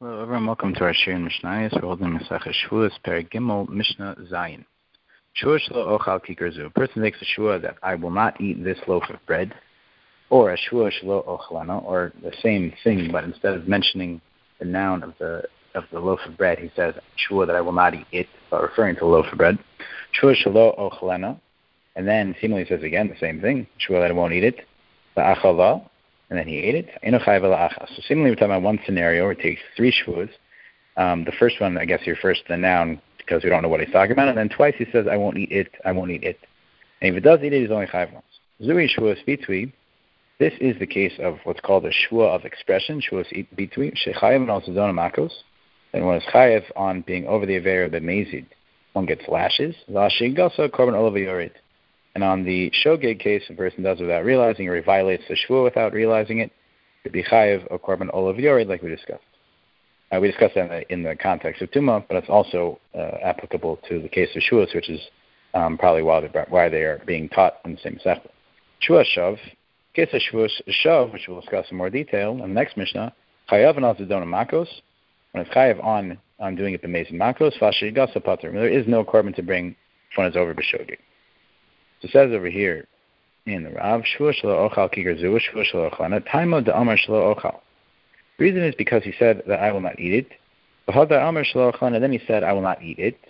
Hello, everyone. Welcome to our Shir and Mishnayos. We're holding Masechah Shavuos, Perek Gimel, Mishnah Zayin. Shua shelo ochal kikerzu. A person makes a shua that I will not eat this loaf of bread, or a shua shelo ochlana, or the same thing, but instead of mentioning the noun of the loaf of bread, he says shua that I will not eat it, but referring to the loaf of bread. Shua shelo ochlana, and then seemingly says again the same thing, shua that I won't eat it. La'achala, and then he ate it. So seemingly we're talking about one scenario where it takes three shuas. The first one, I guess, he refers to the noun because we don't know what he's talking about. And then twice he says, I won't eat it, I won't eat it. And if he does eat it, he's only chayav once. Zui shua bitui. This is the case of what's called a shua of expression, shua bitui. Shechayav and also zona makos. And when it's chayav on being over the aver of the mezid, one gets lashes. Lashigasa korban olav yored. And on the shogeg case, a person does it without realizing, or he violates the shua without realizing it, it would be chayav or korban olav yored, like we discussed. We discussed that in the context of Tumah, but it's also applicable to the case of shuas, which is probably why they are being taught in the same sechta. Shua shav, case of shuas shav, which we'll discuss in more detail in the next Mishnah, chayav and also zedona makos. When it's chayav on doing it b'mezid makos, v'ashigasa pater. There is no korban to bring when it's over b'shogeg. So it says over here in the Rav, shua shelo ochal kikerzu, shua shelo ochlana, taimo de amar shelo ochal. The reason is because he said that I will not eat it. Then he said, I will not eat it.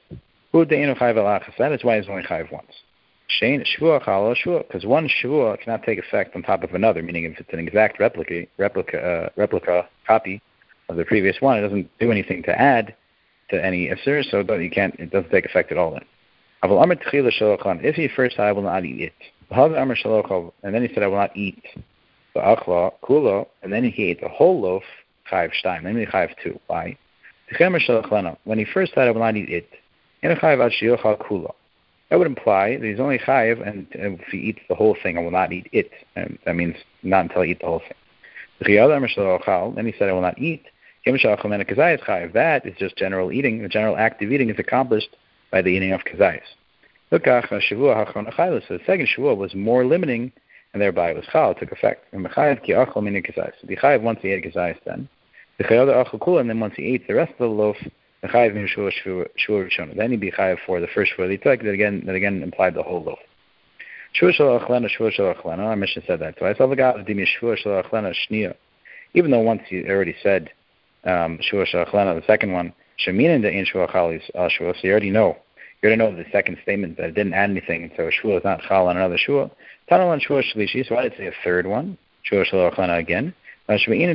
That is why he's only chayav once. Because one shua cannot take effect on top of another, meaning if it's an exact replica copy of the previous one, it doesn't do anything to add to any isser, so it doesn't take effect at all then. If he first said, I will not eat it, and then he said, I will not eat the kula, and then he ate the whole loaf, chayav shtayim, then he chayav 2. Why? When he first said, I will not eat it, that would imply that he's only chayav, and if he eats the whole thing, I will not eat it. And that means not until I eat the whole thing. Then he said, I will not eat. That is just general eating. The general act of eating is accomplished by the eating of kazayis. So the second shua was more limiting, and thereby it was chal, took effect. And the chayav once he ate kazayis then. And then once he ate the rest of the loaf, the chayav in shua rishona. Then he'd be chayav for the first shua that he took, that again implied the whole loaf. Shua shel achlana, our Mishnah said that twice. Even though once he already said shua shel achlana, the second one, sheminin de in shua chalis al shua, so you already know the second statement that it didn't add anything, so a shua is not chal on another shua. Tanal on shua shlishi, so why did it say a third one? Shua shel achlana again. To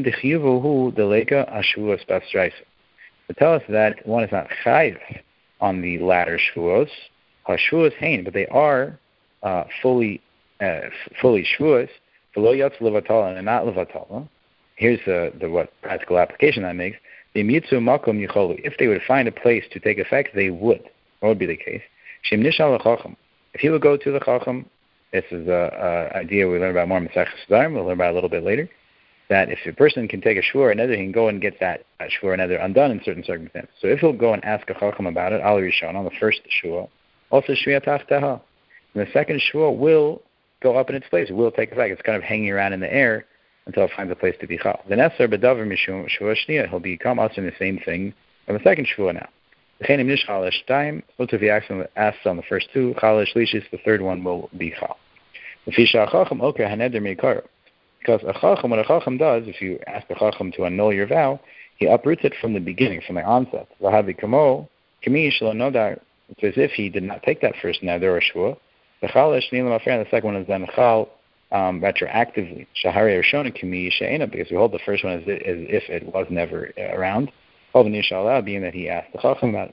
tell us that one is not chayiv on the latter shuos, shuos hain, but they are fully shuos, v'lo yatz levatala, and not levatala. Here's the what practical application that makes. If they would find a place to take effect, they would. What would be the case? If he would go to the chacham, this is an idea we learn about more in Masechah Sederim, we'll learn about a little bit later, that if a person can take a shua or another, he can go and get that shua or another undone in certain circumstances. So if he'll go and ask a chacham about it, al rishon, on the first shua, also shua tachteha, and the second shua will go up in its place. It will take effect. It's kind of hanging around in the air until it finds a place to be chal. The neser bedavar mishum shua shnia, he'll become also in the same thing from the second shua now. So if he asks on the first two, chal shlishis, the third one will be chal. Because what a chacham does, if you ask the chacham to annul your vow, he uproots it from the beginning, from the onset. It's as if he did not take that first neder or shua. The second one is then chal retroactively. Because we hold the first one as if it was never around. Being that he asked the chacham about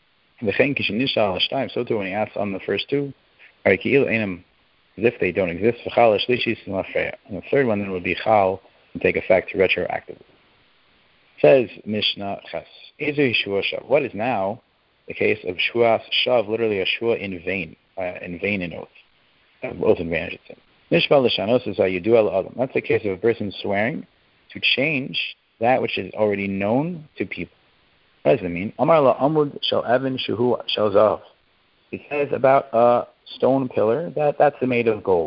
it. So too when he asks on the first two, as if they don't exist, and the third one then would be chal and take effect retroactively. Says Mishnah Ches. What is now the case of shuas shav, literally a shua in vain in oath in vain, I should say. Nishbal l'shanos is you al adam. That's the case of a person swearing to change that which is already known to people. What does it mean? Amar la amud shel evan shuhu shel zav. He says about a stone pillar that's made of gold.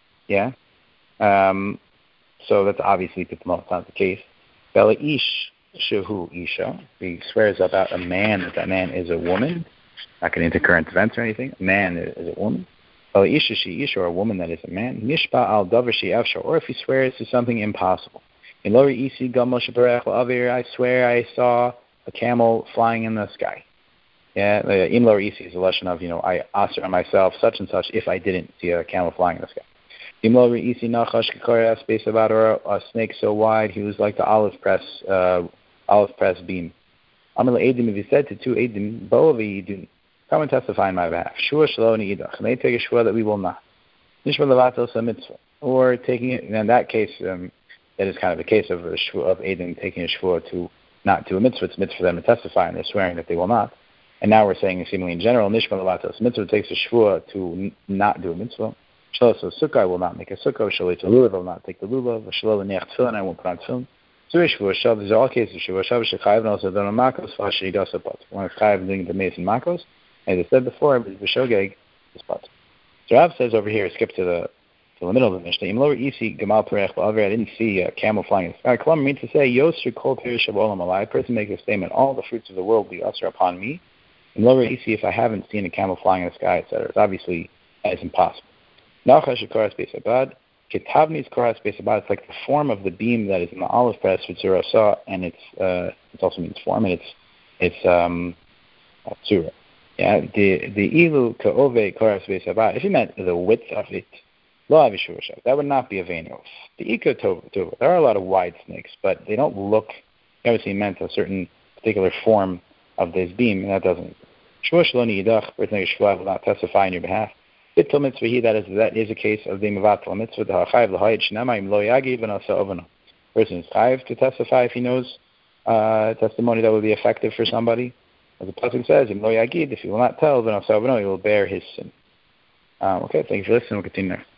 Yeah? So that's obviously it's not the case. Bela ish shehu isha. He swears about a man that man is a woman. Not getting into current events or anything. A man is a woman. Isha she isha, or a woman that is a man. Nishba al davar she efshar. Or if he swears to something impossible. In lori isi gamal shebarech la'avir. I swear I saw a camel flying in the sky. Yeah, in lori isi is a lesson of, I asked on myself such and such if I didn't see a camel flying in the sky. In lori isi nachash kikoras space about, or a snake so wide he was like the olive press beam. Amel edim, if he said to two edim, bo'avi yidun, come and testify on my behalf. Shua shaloni idach, and they take a shua that we will not. Nishma levatos a mitzvah, or taking it. And in that case, that is kind of the case of a shua of edim taking a shua to not do a mitzvah. It's mitzvah for them to testify, and they're swearing that they will not. And now we're saying, seemingly in general, nishma levatos mitzvah takes a shua to not do a mitzvah. Shalosh so sukkah, I will not make a sukkah. Shalosh a lulav, I will not take the lulav. Shalosh neach tefillin, I won't put on tefillin. These are all cases of Shua Shav Shechayev, and also done on Makos, Fashi Gasa Pot. One is Chayev doing the Mason Makos, as I said before, B'Shogeg is Pot. So Rav says over here, skip to the middle of the Mishnah, Im Lower Isi Gamal Perech Ba'aver, I didn't see a camel flying in the sky. Kalam means to say, Yosher Kol Perish Olam Alai, a person makes a statement, all the fruits of the world will be usher upon me. Im Lower Isi, if I haven't seen a camel flying in the sky, etc. It's obviously, that is impossible. Nachash Shikoras Beis Abad, Ketavni's koras based about, it's like the form of the beam that is in the olive press with zurasa, and it also means form, and it's zura. Yeah, the ilu kaove koras based about. If you meant the width of it, lo avishurashav, that would not be a venus. The iko tova. There are a lot of wide snakes, but they don't look. Obviously, meant a certain particular form of this beam, and that doesn't. Shua shaloni yidach, person shua will not testify on your behalf. Bittul mitzvah, that is a case of the mevatel mitzvah. The hachayev l'hayit shnemayim lo yagiv v'nasa ovano. Person is chayev to testify if he knows testimony that will be effective for somebody. As the pasuk says, im lo yagid, if he will not tell v'nasa ovano, he will bear his sin. Okay, thank you for listening. We'll continue next.